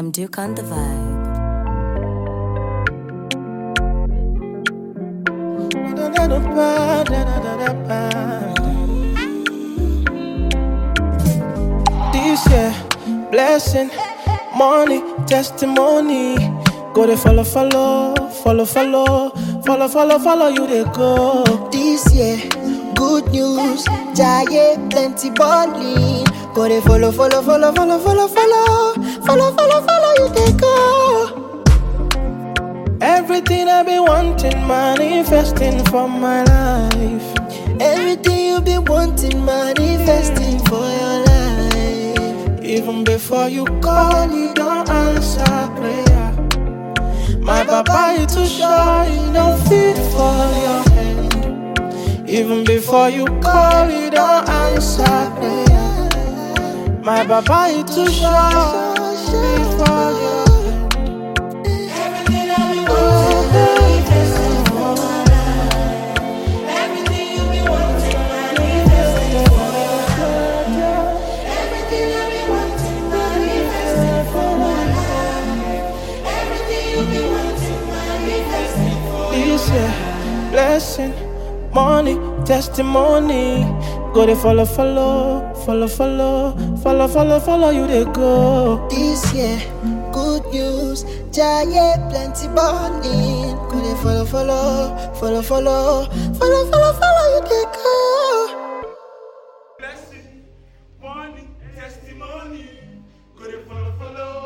Some Duke on the vibe. This year, blessing, money, testimony. Go to follow, you they go. This year, good news, giant plenty balling. Go they follow, you they go. Everything I be wanting, manifesting for my life. Everything you be wanting, manifesting for your life. Even before you call, you don't answer prayer. My papa is too shy, no fit for your hand. Even before you call, you don't answer prayer. My papa is too shy for your hand. Everything I be wanting, manifesting for my life. Everything you be wanting, manifesting for your life. Everything I be wanting, manifesting for my life. Everything you be wanting, manifesting for this year, blessing, money, testimony. Go they follow, you they go. This year, good news, giant plenty balling. Go they follow, you they go. Blessing, money, testimony. Go they follow,